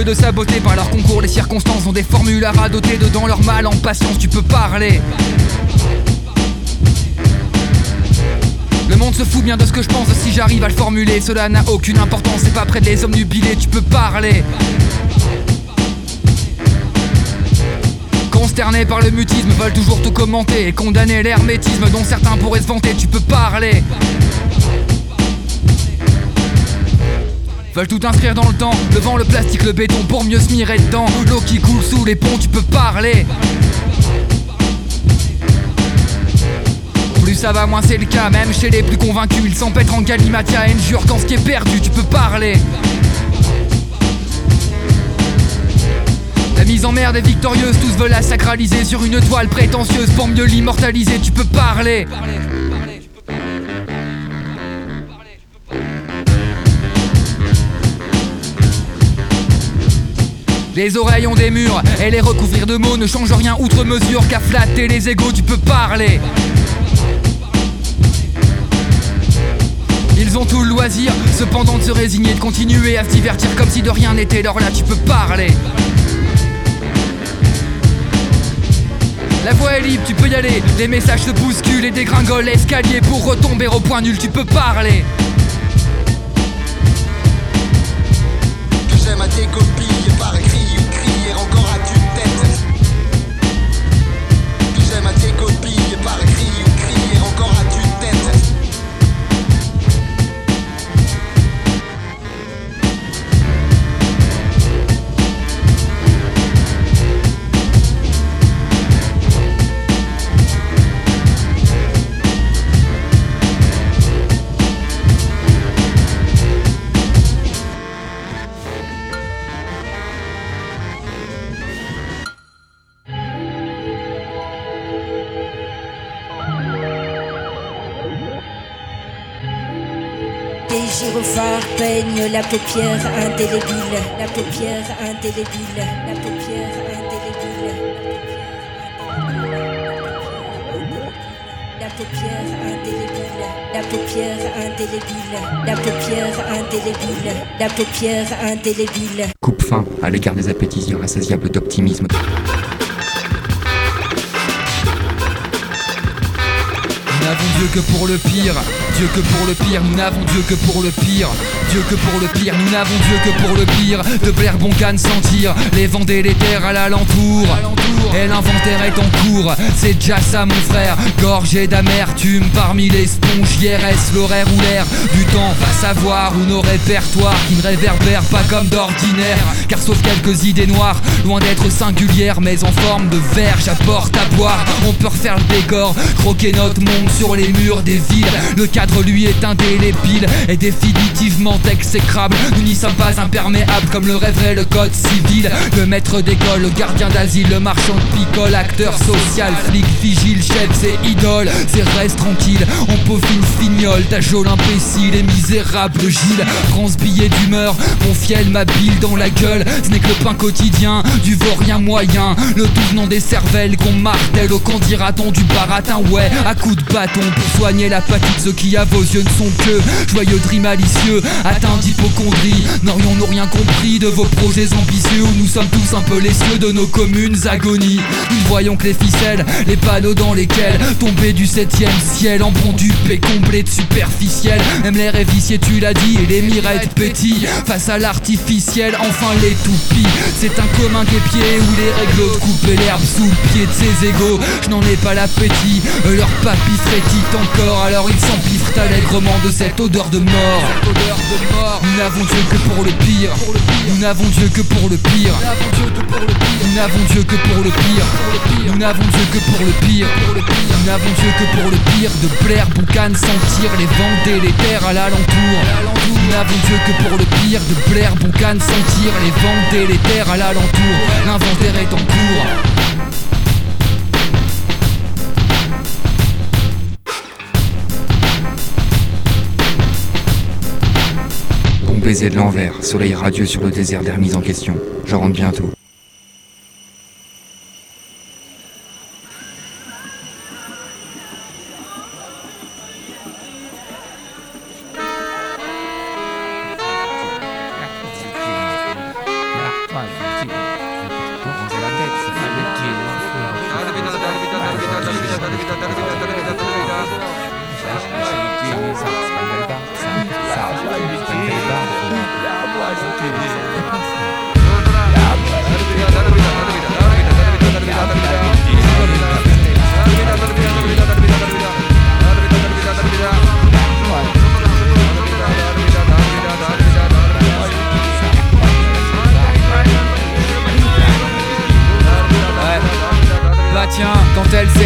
que de saboter par leur concours. Les circonstances ont des formules à radoter. Dedans leur mal en patience tu peux parler. Le monde se fout bien de ce que je pense si j'arrive à le formuler. Cela n'a aucune importance, c'est pas près des hommes nubilés, tu peux parler. Consternés par le mutisme, veulent toujours tout commenter et condamner l'hermétisme dont certains pourraient se vanter, tu peux parler. Veulent tout inscrire dans le temps, devant le plastique, le béton pour mieux se mirer dedans. L'eau qui coule sous les ponts, tu peux parler. Plus ça va, moins c'est le cas, même chez les plus convaincus. Ils s'empêtrent en galimatia et ne jurent qu'en ce qui est perdu, tu peux parler. La mise en mer des victorieuses, tous veulent la sacraliser sur une toile prétentieuse pour mieux l'immortaliser, tu peux parler. Les oreilles ont des murs et les recouvrir de mots ne change rien outre mesure qu'à flatter les égos, tu peux parler. Ils ont tout le loisir, cependant de se résigner, de continuer à se divertir comme si de rien n'était. Alors là tu peux parler. La voie est libre, tu peux y aller. Les messages se bousculent et dégringolent l'escalier pour retomber au point nul, tu peux parler. Que j'aime à tes copies par écrit ou crier encore à tue-tête. Que j'aime à tes copies par écrit ou crier encore à tue-tête. Des gyrophares peignent la paupière indélébile, la paupière indélébile, la paupière indélébile, la paupière indélébile, la paupière indélébile, la paupière indélébile, la paupière indélébile. Coupe fin à l'égard des appétits insatiables d'optimisme. Nous n'avons Dieu que pour le pire, Dieu que pour le pire, nous n'avons Dieu que pour le pire, Dieu que pour le pire, nous n'avons Dieu que pour le pire. De Blair Boncan sentir les vents délétères à l'alentour. Et l'inventaire est en cours, c'est déjà ça mon frère. Gorgé d'amertume parmi les spongières. Est-ce l'horaire ou l'air du temps va savoir, ou nos répertoires qui ne réverbèrent pas comme d'ordinaire. Car sauf quelques idées noires, loin d'être singulières mais en forme de verre, j'apporte à boire. On peut refaire le décor, croquer notre monde sur les murs des villes. Le cadre lui est indélébile et définitivement exécrable. Nous n'y sommes pas imperméables comme le rêverait le code civil. Le maître d'école, le gardien d'asile, le marchand de picole, acteur social, flic, vigile, chef, c'est idole. C'est reste tranquille, on peaufine fignole, ta geôle imbécile et misérable Gilles. Prends ce billet d'humeur, mon fiel ma bile dans la gueule. Ce n'est que le pain quotidien du vaurien moyen. Le tout venant des cervelles qu'on martèle au qu'en dira-t-on du baratin. Ouais, à coups de bâton pour soigner l'apathie de ceux qui à vos yeux ne sont que joyeux dris malicieux, atteints d'hypocondrie. N'aurions-nous rien compris de vos projets ambitieux, où nous sommes tous un peu les cieux de nos communes agonies. Nous ne voyons que les ficelles, les panneaux dans lesquels tomber du 7ème ciel en bon dupe et comblé de superficiel. Même l'air est vicié, tu l'as dit, et les mirettes pétillent face à l'artificiel. Enfin les toupies, c'est un commun guépier où les réglos couper l'herbe sous le pied de ses égaux. Je n'en ai pas l'appétit, leur papy frétille encore, alors ils s'empiffrent allègrement de cette odeur de mort. Nous n'avons Dieu que pour le pire, nous n'avons Dieu que pour le pire, nous n'avons Dieu que pour le pire, nous n'avons Dieu que pour le pire, nous n'avons Dieu que pour le pire. De Blair Boncan sentir les vents délétères à l'alentour. Nous n'avons Dieu que pour le pire. De Blair Boncan sentir les vents délétères à l'alentour. L'inventaire est en cours. Baiser de l'envers, soleil radieux sur le désert d'air mis en question. Je rentre bientôt.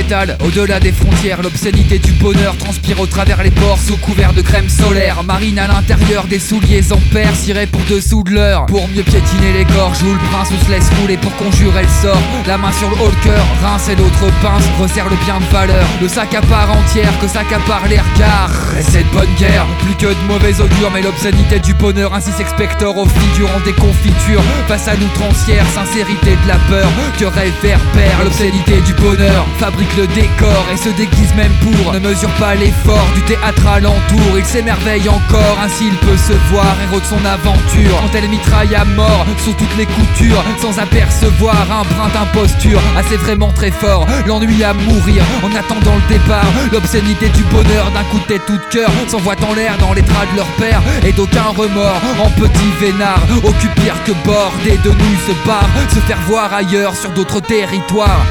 s'étale au-delà des frontières. L'obscénité du bonheur transpire au travers les pores sous couvert de crème solaire. Marine à l'intérieur des souliers en paire, cirés pour dessous de l'heure. Pour mieux piétiner les gorges où le prince se laisse rouler pour conjurer le sort. La main sur le haut le cœur, rince et l'autre pince, resserre le bien de valeur. Le sac à part entière que s'accapare les regards. Et c'est de bonne guerre, plus que de mauvais augure. Mais l'obscénité du bonheur ainsi s'expectore aux figurants des confitures. Face à l'outrancière sincérité de la peur que réverbère l'obscénité du bonheur. Fabrique le décor et se déguise même pour ne mesure pas l'effort du théâtre alentour. Il s'émerveille encore, ainsi il peut se voir héros de son aventure. Quand elle mitraille à mort sous toutes les coutures, sans apercevoir un brin d'imposture. Ah, c'est vraiment très fort, l'ennui à mourir en attendant le départ. L'obscénité du bonheur d'un coup de tête tout de cœur s'envoie en l'air dans les draps de leur père. Et d'aucun remords en petit vénard occupe pire que bordé de nouilles se barre, se faire voir ailleurs sur d'autres territoires.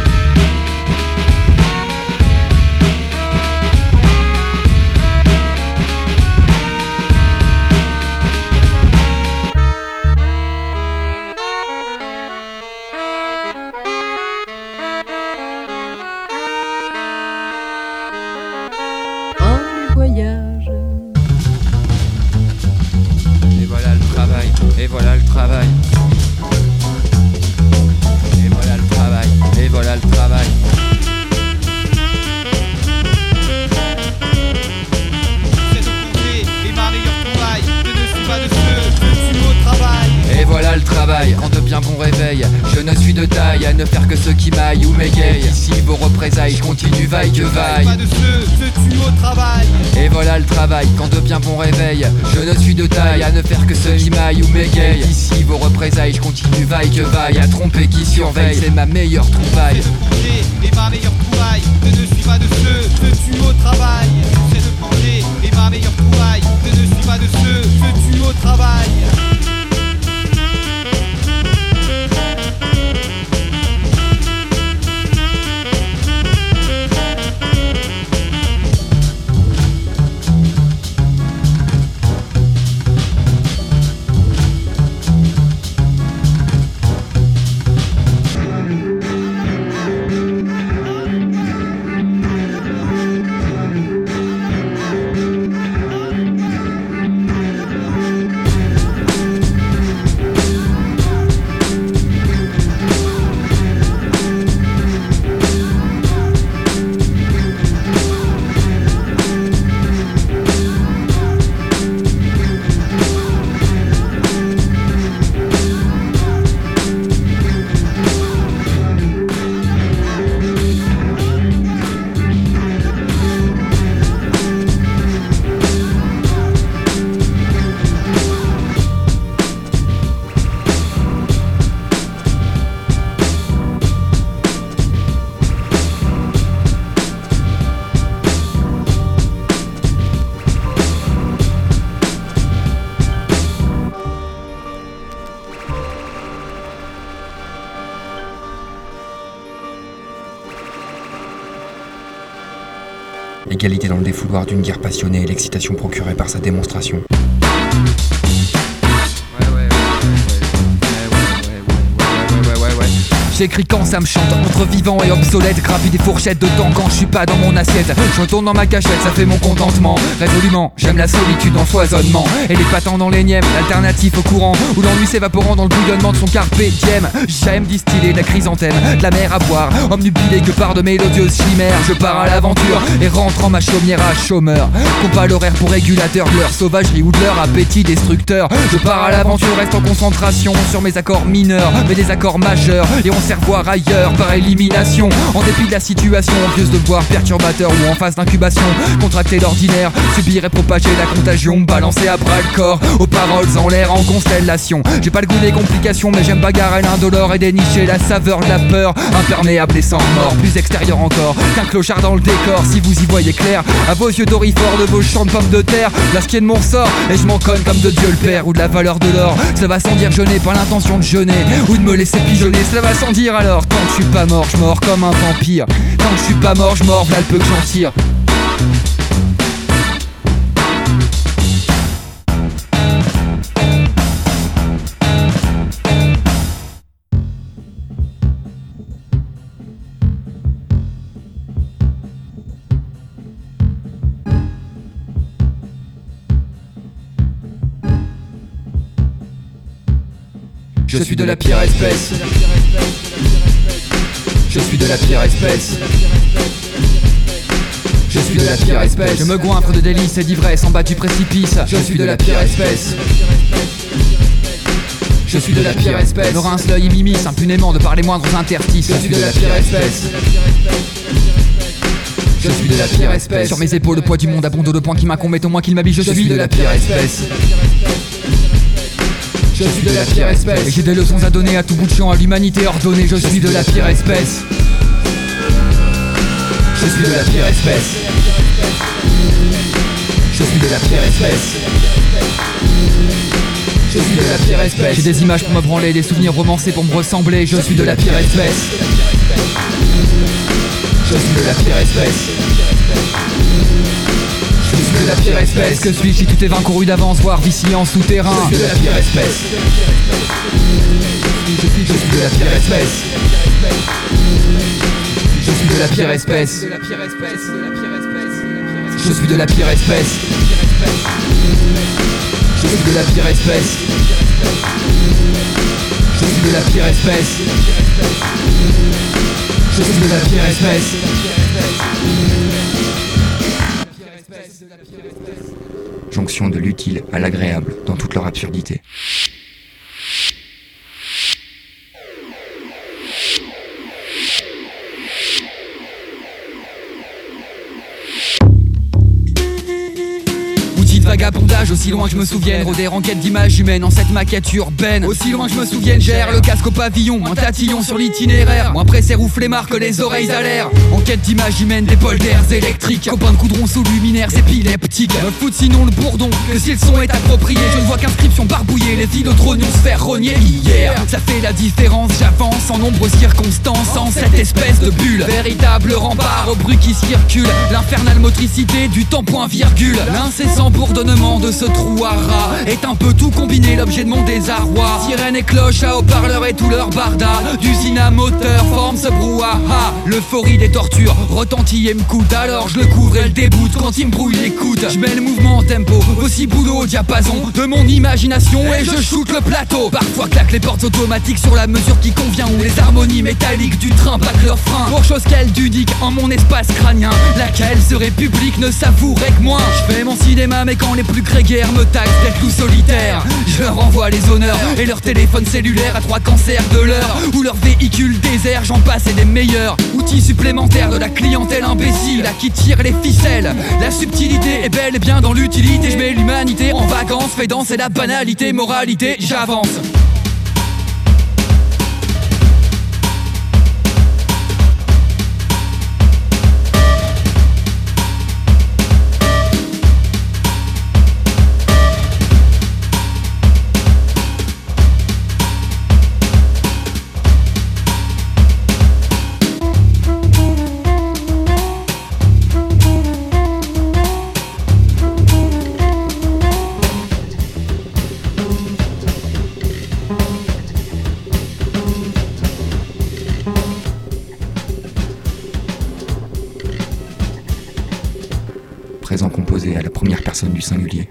Et voilà le travail. Et voilà le travail. Et voilà le travail. C'est de congé et ma meilleure trouvaille. Je ne suis pas de ceux que tu au travail. Et voilà le travail, en de bien bons réveils. Je ne suis de taille à ne faire que ceux qui maillent ou m'égayent. Ici vos représailles, je continue vaille que vaille. Pas de ceux que tu au travail. Et voilà le travail, quand de bien bons réveils. Je ne suis de taille à ne faire que ceux qui maillent ou m'égayent. Ici vos représailles, je continue vaille que vaille. À tromper qui surveille, c'est ma meilleure trouvaille. C'est de congé et ma meilleure trouvaille. Je ne suis pas de ceux que tu au travail. C'est de congé et ma meilleure trouvaille. Je ne suis pas de ceux que tu au travail. Égalité dans le défouloir d'une guerre passionnée et l'excitation procurée par sa démonstration. J'écris quand ça me chante, entre vivant et obsolète. Grappille des fourchettes de temps quand je suis pas dans mon assiette. Je retourne dans ma cachette, ça fait mon contentement. Résolument, j'aime la solitude en foisonnement. Et les patins dans les nièmes, l'alternative au courant où l'ennui s'évaporant dans le bouillonnement de son carpe diem. J'aime distiller de la chrysanthème, de la mer à boire, omnubilé que par de mélodieuses chimères. Je pars à l'aventure et rentre en ma chaumière à chômeur. Compas l'horaire pour régulateur de leur sauvagerie ou de leur appétit destructeur. Je pars à l'aventure, reste en concentration sur mes accords mineurs, mais des accords majeurs. Et on sert voir ailleurs par élimination. En dépit de la situation, vieux de voir perturbateur ou en phase d'incubation. Contracter l'ordinaire, subir et propager la contagion. Balancer à bras le corps, aux paroles en l'air en constellation. J'ai pas le goût des complications, mais j'aime bagarrer l'indolore et dénicher la saveur de la peur. Imperméable et sans mort, plus extérieur encore qu'un clochard dans le décor. Si vous y voyez clair, à vos yeux dorifores de vos champs de pommes de terre, la skin de mon ressort et je m'en conne comme de Dieu le Père ou de la valeur de l'or. Ça va sans dire, je n'ai pas l'intention de jeûner ou de me laisser pigeonner. Cela va sans dire alors, tant que je suis pas mort, je mords comme un vampire. Tant que je suis pas mort, je mords, v'là le peu que j'en tire. Je suis de la pire espèce. Je suis de la pire espèce. Je suis de la pire espèce. Je me goinfre de délices et d'ivresse en bas du précipice. Je suis de la pire espèce. Je suis de la pire espèce. Me rince l'œil et m'immisce impunément de par les moindres interstices. Je suis de la pire espèce. Je suis de la pire espèce. Sur mes épaules le poids du monde abonde le point qui m'incombe au moins qu'il m'habille. Je suis de la pire espèce. Je suis de la pire espèce. Et j'ai des leçons à donner à tout bout de champ à l'humanité ordonnée. Je suis de la pire espèce. Je suis de la pire espèce. Je suis de la pire espèce. Je suis de la pire espèce. J'ai des images pour me branler, des souvenirs romancés pour me ressembler. Je suis de la pire espèce. Je suis de la pire espèce. Je suis de la pire espèce. Que suis-je si tout est vain couru d'avance, voire vicié en souterrain? Je suis de la pire espèce. Je suis de la pire espèce. Je suis de la pire espèce. Je suis de la pire espèce. Je suis de la pire espèce. Je suis de la pire espèce. Je suis de la pire espèce. Jonction de l'utile à l'agréable dans toute leur absurdité. Vagabondage, aussi loin que je me souvienne, rôder en quête d'images humaines en cette maquette urbaine. Aussi loin que je me souvienne, gère le casque au pavillon, un tatillon sur l'itinéraire, moins pressé roufle les marques, les oreilles à l'air. En quête d'images humaines, des polders électriques, copains de coudrons sous luminaires épileptiques. Me foutent sinon le bourdon, que si le son est approprié, je ne vois qu'inscription barbouillée, les philodronions se faire rogner hier. Ça fait la différence, j'avance en nombreuses circonstances, en cette espèce de bulle. Véritable rempart au bruit qui circule, l'infernale motricité du temps point virgule. L'incessant bourdonnement de ce trou à rats est un peu tout combiné, l'objet de mon désarroi. Sirène et cloche à haut-parleurs et tout leur barda, d'usine à moteur forme ce brouhaha. L'euphorie des tortures retentit et me coûte, alors je le couvre et le déboute quand il me brouille l'écoute. Je mets le mouvement en tempo, aussi boulot au diapason de mon imagination et je shoot le plateau. Parfois claque les portes automatiques sur la mesure qui convient, où les harmonies métalliques du train battent leurs freins. Pour chose qu'elle dudique en mon espace crânien, laquelle serait publique ne savourait que moins. Je fais mon cinéma mais quand les plus grégaires me taxent d'être loup solitaire, je leur envoie les honneurs et leur téléphone cellulaire à 3 cancers de l'heure, ou leur véhicule désert, j'en passe et des meilleurs. Outils supplémentaires de la clientèle imbécile à qui tire les ficelles. La subtilité est bel et bien dans l'utilité, je mets l'humanité en vacances, fais danser la banalité, moralité, j'avance. Présent composé à la première personne du singulier.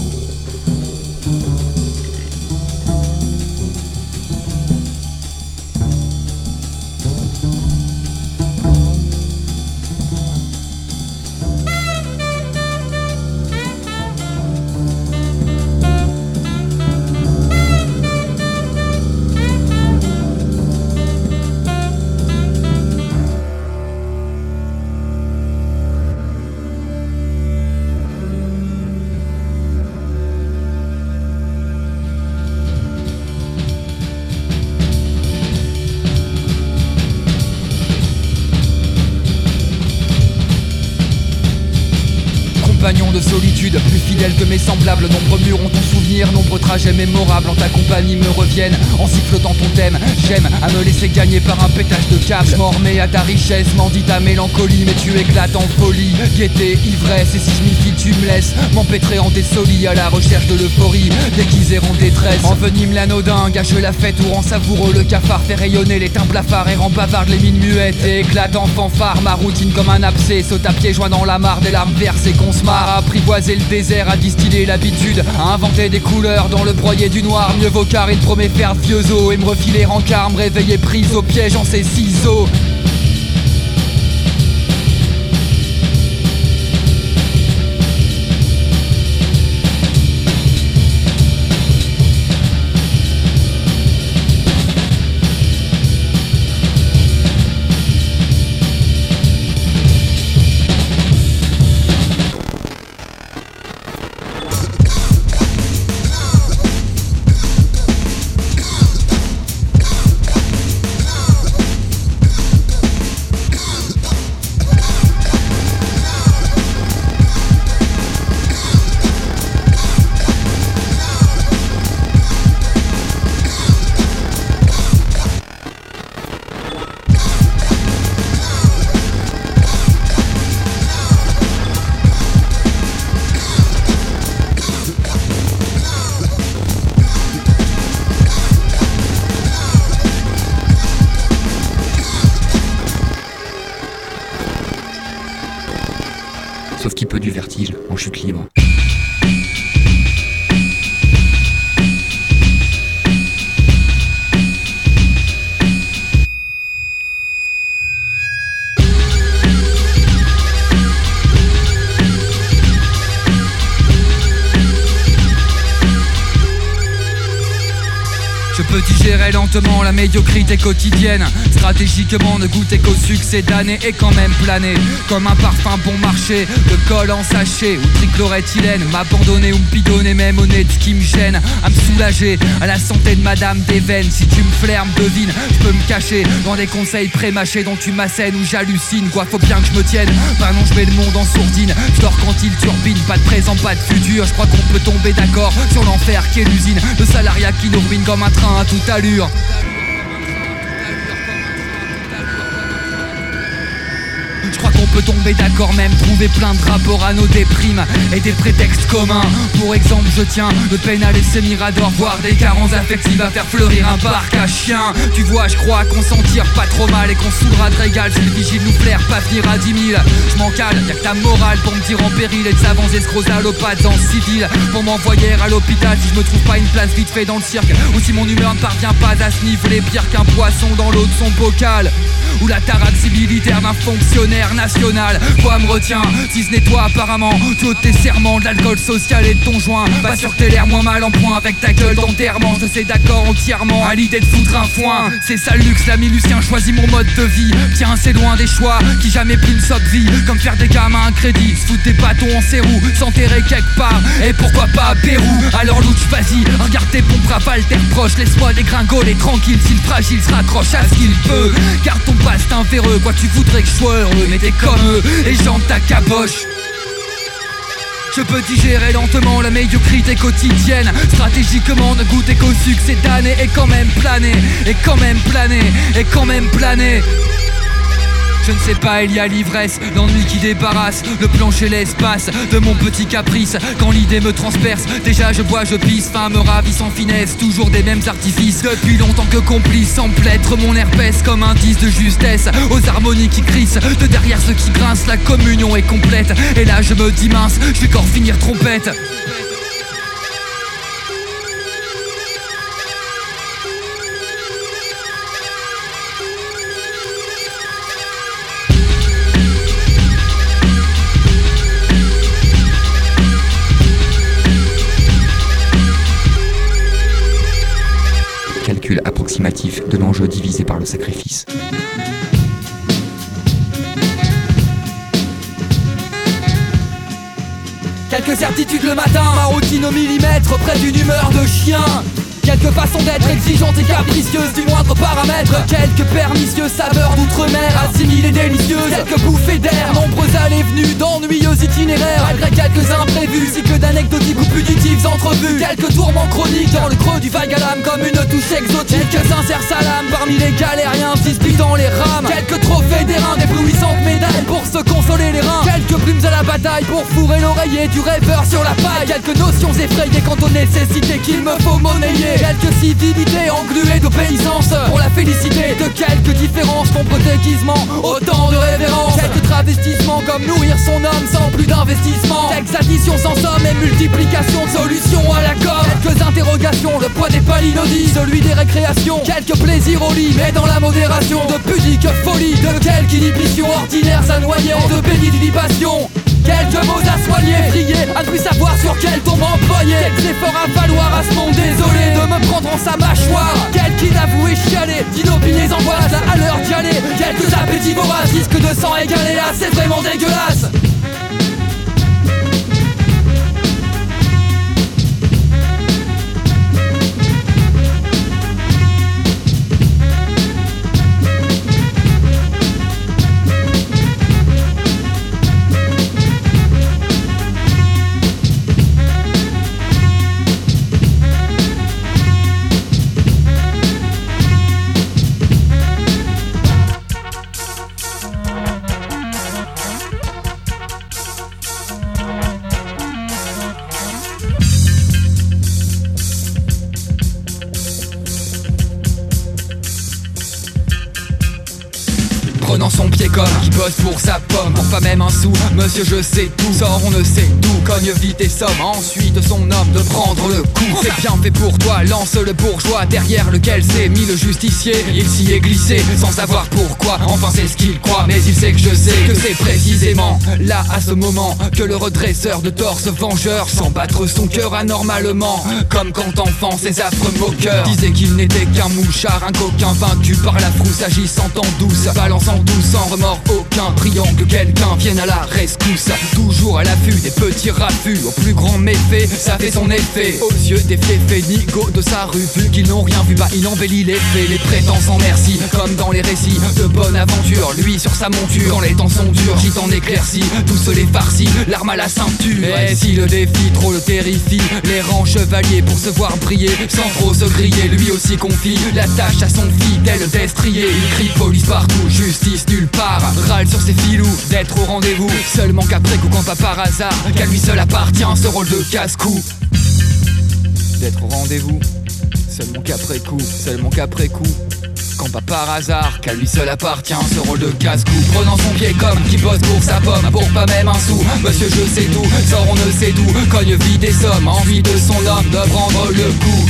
Compagnon de solitude, plus fidèle que mes semblables, nombreux murs ont ton souvenir, nombreux trajets mémorables en ta compagnie me reviennent, en sifflotant ton thème. J'aime à me laisser gagner par un pétage de câble. Je m'en remets à ta richesse, mendie ta mélancolie, mais tu éclates en folie. Gaieté, ivresse, et si je m'y file tu me laisses m'empêtrer en désoli à la recherche de l'euphorie, déguisée en détresse. Envenime l'anodin, gâche la fête ou rend savoureux le cafard, fait rayonner les teints blafards et rend bavarde les mines muettes. Et éclate en fanfare, ma routine comme un abcès, saute à pieds joints dans la mare, des larmes versées qu'on se marre à apprivoiser le désert, à distiller l'habitude, à inventer des couleurs dans le broyer du noir. Mieux vaut car il promet faire de vieux os et me refiler rencard, me réveiller prise au piège en ses ciseaux. Sauf qu'il peut du vertige en chute libre. Je peux digérer lentement la médiocrité quotidienne, stratégiquement ne goûter qu'au succès d'années et quand même planer comme un parfum bon marché, de colle en sachet ou trichloréthylène, m'abandonner ou me bidonner même au nez de ce qui me gêne, à me soulager à la santé de madame des veines. Si tu me flaires, me devine, je peux me cacher dans des conseils pré-mâchés dont tu m'assènes ou j'hallucine. Quoi, faut bien que je me tienne, bah non je mets le monde en sourdine. Je dors quand il turbine, pas de présent, pas de futur. Je crois qu'on peut tomber d'accord sur l'enfer qui est l'usine, le salariat qui nous ruine comme un train à toute allure. Je crois qu'on peut tomber d'accord, même trouver plein de rapports à nos déprimes et des prétextes communs. Pour exemple, je tiens le pénal et semi-rador, voire des carences affectives à faire fleurir un parc à chiens. Tu vois, je crois qu'on s'en tire pas trop mal et qu'on saoulera de régal si le vigile nous flaire, pas venir à 10 000. Je m'en cale, y'a que ta morale pour me dire en péril et de savants escrocs allopathes en civil pour m'envoyer à l'hôpital si je me trouve pas une place vite fait dans le cirque, ou si mon humeur ne parvient pas à se niveler pire qu'un poisson dans l'eau de son bocal, ou la taraxie militaire d'un fonctionnaire national. Quoi me retient si ce n'est toi apparemment, tu ôtes tes serments de l'alcool social et de ton joint. Pas sûr que t'aies l'air moins mal en point avec ta gueule d'enterrement. Je sais d'accord entièrement à l'idée de foutre un foin. C'est ça le luxe, l'ami Lucien choisit mon mode de vie. Tiens, c'est loin des choix qui jamais pris une sotte vie, comme faire des gamins un crédit, se foutre des bâtons en serrou, s'enterrer quelque part, et pourquoi pas à Pérou. Alors louche, vas-y, regarde tes pompes rafales, terre proche, laisse-moi dégringoler tranquille. Si le fragile se raccroche à ce qu'il peut, car ton passe un véreux. Quoi, tu voudrais que je sois heureux, mais t'es comme eux, et j'en ta caboche. Je peux digérer lentement la médiocrité quotidienne, stratégiquement ne goûter qu'au succès d'années et quand même planer, et quand même planer, et quand même planer. Je ne sais pas, il y a l'ivresse, l'ennui qui débarrasse le plancher, l'espace de mon petit caprice. Quand l'idée me transperce, déjà je bois, je pisse, fin me ravit sans finesse, toujours des mêmes artifices. Depuis longtemps que complice, sans plêtre mon herpès comme indice de justesse aux harmonies qui crissent. De derrière ceux qui grincent, la communion est complète. Et là je me dis mince, je vais encore finir trompette. Calcul approximatif de l'enjeu divisé par le sacrifice. Quelques certitudes le matin, ma routine au millimètre, près d'une humeur de chien. Quelques façons d'être exigeantes et capricieuses du moindre paramètre. Quelques pernicieuses saveurs d'outre-mer assimilées délicieuses. Quelques bouffées d'air, nombreuses allées-venues d'ennuyeux itinéraires. Malgré quelques imprévus, cycles d'anecdotiques ou punitifs entrevues. Quelques tourments chroniques dans le creux du vague à l'âme comme une touche exotique. Quelques sincères salames parmi les galériens disputant les rames. Quelques trophées d'airain, d'éblouissantes médailles pour se consoler les reins. Quelques plumes à la bataille pour fourrer l'oreiller du rêveur sur la paille. Quelques notions effrayées quant aux nécessités qu'il me faut monnayer. Quelques civilités engluées d'obéissance pour la félicité de quelques différences, nombreux déguisements, autant de révérences. Quelques travestissements comme nourrir son homme sans plus d'investissement. complexe, addition sans somme et multiplication de solutions à la com. Quelques interrogations, le poids des palinodies, celui des récréations, quelques plaisirs au lit, mais dans la modération de pudique folie, de quelques inhibitions ordinaires à noyer de pénitration. Quelques mots à soigner, frier, à ne plus savoir sur quel tombe employer. Quelques efforts à valoir à ce monde désolé de me prendre en sa mâchoire. Quelques inavoués chialés, d'inopinées angoisses à l'heure d'y aller. Quelques appétits voraces, risque de sang égalé là, c'est vraiment dégueulasse. Prenant son pied comme qui bosse pour sa pomme, pour pas même un sou, monsieur je sais tout, sort on ne sait d'où, cogne vite et somme, ensuite son homme de prendre le coup. C'est bien fait pour toi, lance le bourgeois, derrière lequel s'est mis le justicier. Il s'y est glissé, sans savoir pourquoi, enfin c'est ce qu'il croit, mais il sait que je sais que c'est précisément là, à ce moment, que le redresseur de torse vengeur sent battre son cœur anormalement, comme quand enfant ses affreux moqueurs disaient qu'il n'était qu'un mouchard, un coquin vaincu par la frousse, agissant en douce, balançant tout sans remords aucun, priant que quelqu'un vienne à la rescousse. Toujours à l'affût des petits raffus, au plus grand méfait, ça fait son effet. Aux yeux des féfés nigauds de sa rue, vu qu'ils n'ont rien vu, bah il embellit les faits, les prétend sans merci, comme dans les récits de bonne aventure. Lui sur sa monture, quand les temps sont durs, gitan éclairci, tous les farcis, l'arme à la ceinture. Et si le défi trop le terrifie, les rangs chevaliers pour se voir briller, sans trop se griller, lui aussi confie la tâche à son fidèle destrier. Il crie police partout, justice nulle part, râle sur ses filous d'être au rendez-vous, seulement qu'après coup quand pas par hasard, qu'à lui seul appartient ce rôle de casse-cou. D'être au rendez-vous, seulement qu'après coup, quand pas par hasard, qu'à lui seul appartient ce rôle de casse-cou. Prenant son pied comme qui bosse pour sa pomme, pour pas même un sou, monsieur je sais tout, sort on ne sait d'où, cogne vite et somme, envie de son homme de prendre le coup.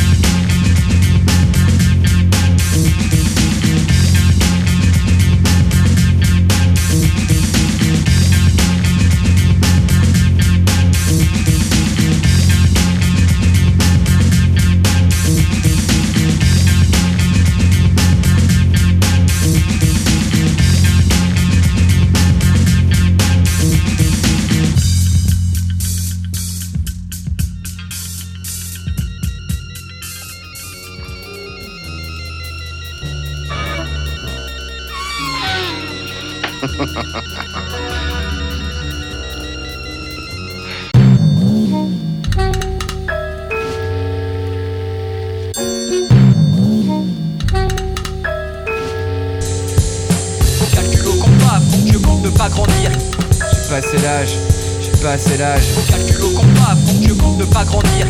Calcul au compas, faut que je compte ne pas grandir.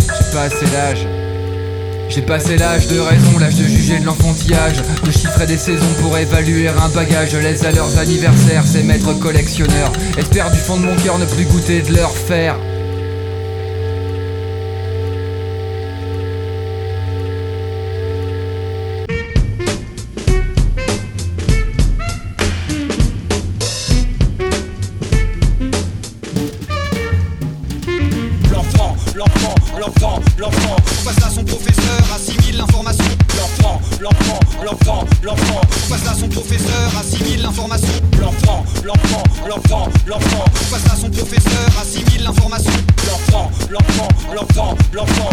J'ai passé l'âge de raison, l'âge de juger de l'enfantillage, de chiffrer des saisons pour évaluer un bagage. Je laisse à leurs anniversaires ces maîtres collectionneurs, espère du fond de mon cœur ne plus goûter de leur faire. L'enfant, face à son professeur, assimile l'information. L'enfant, face à son professeur, assimile l'information. L'enfant, face à son professeur, assimile l'information. L'enfant.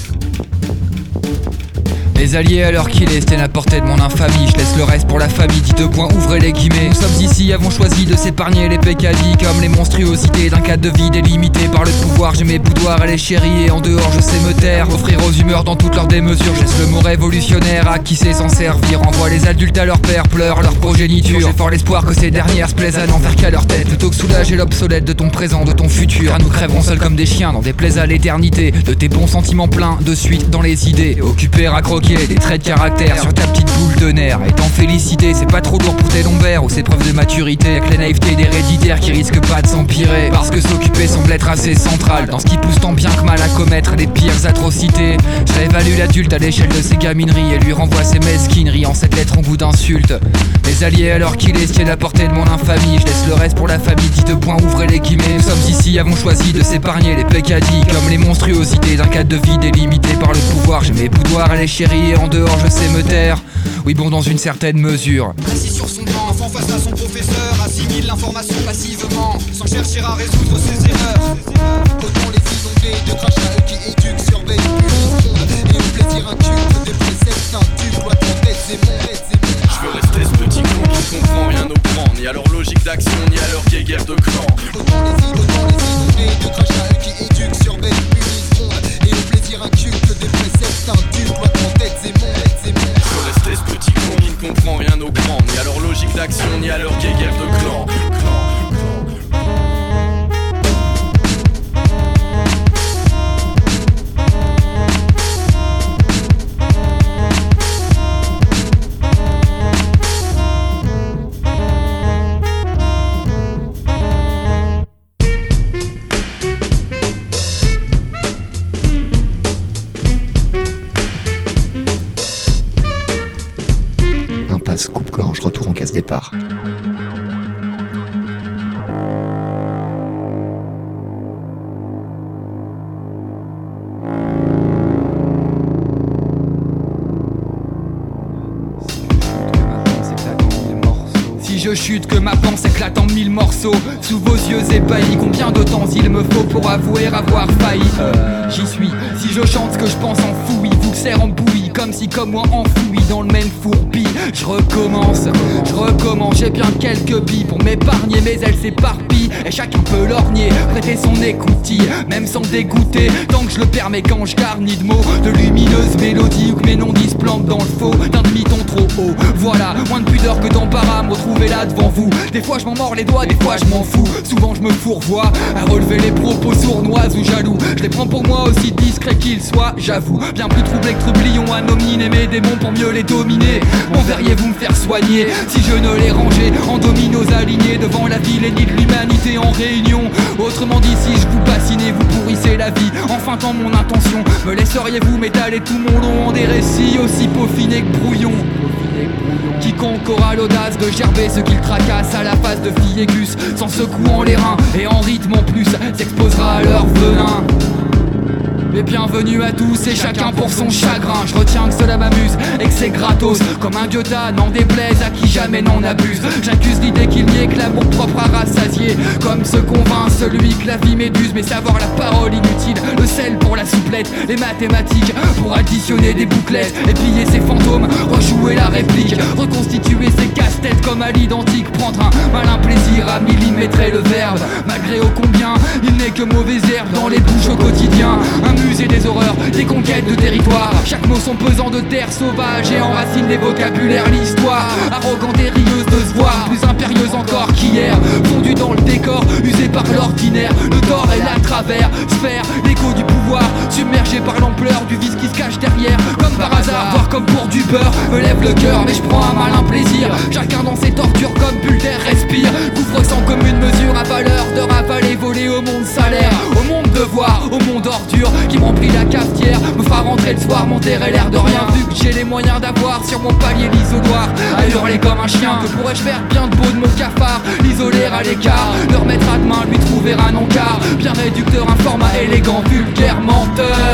Mes alliés à l'heure qu'il est, se tiennent à portée de mon infamie. Je laisse le reste pour la famille, dit deux points, ouvrez les guillemets. Nous sommes ici, avons choisi de s'épargner les peccadilles, comme les monstruosités d'un cadre de vie délimité par le pouvoir. J'ai mes boudoirs, elle est chérie et en dehors je sais me taire, offrir aux humeurs dans toutes leurs démesures. J'laisse le mot révolutionnaire à qui sait s'en servir, envoie les adultes à leur père, pleure leur progéniture. J'ai fort l'espoir que ces dernières se plaisent à n'en faire qu'à leur tête, plutôt que soulager l'obsolète de ton présent, de ton futur. Car nous crèverons seuls comme des chiens dans des plaies à l'éternité, de tes bons sentiments pleins de suite dans les idées, occupés à croquer métier, des traits de caractère sur ta petite boule de nerfs. Et t'en féliciter, c'est pas trop lourd pour tes lombaires ou ces preuves de maturité, avec la naïveté d'héréditaire qui risque pas de s'empirer. Parce que s'occuper semble être assez central dans ce qui pousse tant bien que mal à commettre les pires atrocités. Je réévalue l'adulte à l'échelle de ses gamineries et lui renvoie ses mesquineries en cette lettre en goût d'insulte. Mes alliés alors qu'il est tiennent à portée de mon infamie. Je laisse le reste pour la famille, dit de points, ouvrez les guillemets. Nous sommes ici, avons choisi de s'épargner les peccadilles comme les monstruosités d'un cadre de vie délimité par le pouvoir. J'ai mes boudoirs, elle est chérie et en dehors je sais me taire. Oui bon, dans une certaine mesure. Assis sur son banc, enfant face à son professeur, assimile l'information passivement, sans chercher à résoudre ses erreurs. Autant les inondés de crachats qui éduquent, surveillent, punissent, et au plaisir inculte des préceptes intuques, doit en tête c'est mon. Je veux rester ce petit con qui comprend rien au grand, ni à leur logique d'action, ni à leur guerre de clan. Autant les inondés de crachats qui éduquent, surveillent, punissent, et au plaisir inculte des préceptes intuques, doit en tête c'est mon. Je veux rester ce petit con qui ne comprend rien au grand, ni à leur logique d'action, ni à leur guerre de clan. Impasse coupe-gorge, retour en case départ. Si je chute, que ma pensée éclate en 1000 morceaux. Sous vos yeux ébahis, combien de temps il me faut pour avouer avoir failli? J'y suis. Si je chante ce que je pense en fouille, vous que serre en bouillie, comme si comme moi enfoui dans le même fourbi. Je recommence, j'ai bien quelques billes pour m'épargner, mais elles s'éparpillent et chacun peut lorgner, prêter son écoutille, même sans dégoûter, tant que je le permets quand je garnis de mots, de lumineuses mélodies ou que mes non-dits se plantent dans le faux, d'un demi-ton trop haut. Voilà, moins de pudeur que d'embarras, me retrouver là devant vous. Des fois je m'en mords les doigts, des fois je m'en fous. Souvent je me fourvoie à relever les propos sournoises ou jaloux. Je les prends pour moi aussi discret qu'ils soient, j'avoue. Bien plus troublé que trublion à nominer mes démons pour mieux les dominer. Enverriez-vous me faire soigner si je ne les rangeais en dominos alignés devant la vilainie de l'humanité en réunion? Autrement dit, si je vous bassinais, vous pourrissez la vie en feintant mon intention. Me laisseriez-vous m'étaler tout mon long en des récits aussi peaufinés que brouillons? Quiconque aura l'audace de gerber ce qu'il tracasse à la face de Fiégus, sans secouant les reins et en rythme en plus, s'exposera à leur venin. Mais bienvenue à tous et chacun pour son chagrin. Je retiens que cela m'amuse et que c'est gratos, comme un Goethe n'en déplaise à qui jamais n'en abuse. J'accuse l'idée qu'il n'y ait que l'amour propre à rassasier, comme se convainc celui que la vie méduse. Mais savoir la parole inutile, le sel pour la souplette, les mathématiques pour additionner des bouclettes, épier ses fantômes, rejouer la réplique, reconstituer ses casse-têtes comme à l'identique, prendre un malin plaisir à millimétrer le verbe, malgré ô combien il n'est que mauvaise herbe dans les bouches au quotidien. Un musée des horreurs, des conquêtes de territoire. Chaque mot sont pesant de terre sauvage et enracine des vocabulaires l'histoire. Arrogante et rieuse de se voir, plus impérieuse encore qu'hier, fondue dans le décor, usée par l'ordinaire. Le tort et la travers, sphère, l'écho du pouvoir, submergé par l'ampleur du vice qui se cache derrière. Comme par hasard, voire comme pour du beurre, me lève le cœur mais je prends un malin plaisir. Chacun dans ses tortures comme bulle d'air respire, couvre sans commune mesure à valeur de ravaler, voler au monde salaire, au monde devoir, au monde ordure qui me remplit la cafetière, me fera rentrer le soir, m'enterrer l'air de rien. Vu que j'ai les moyens d'avoir sur mon palier l'isoloir, à hurler comme un chien. Que pourrais-je faire bien de beau de mon cafard? L'isoler à l'écart, le remettre à demain, lui trouver un encart bien réducteur, un format élégant, vulgaire, menteur.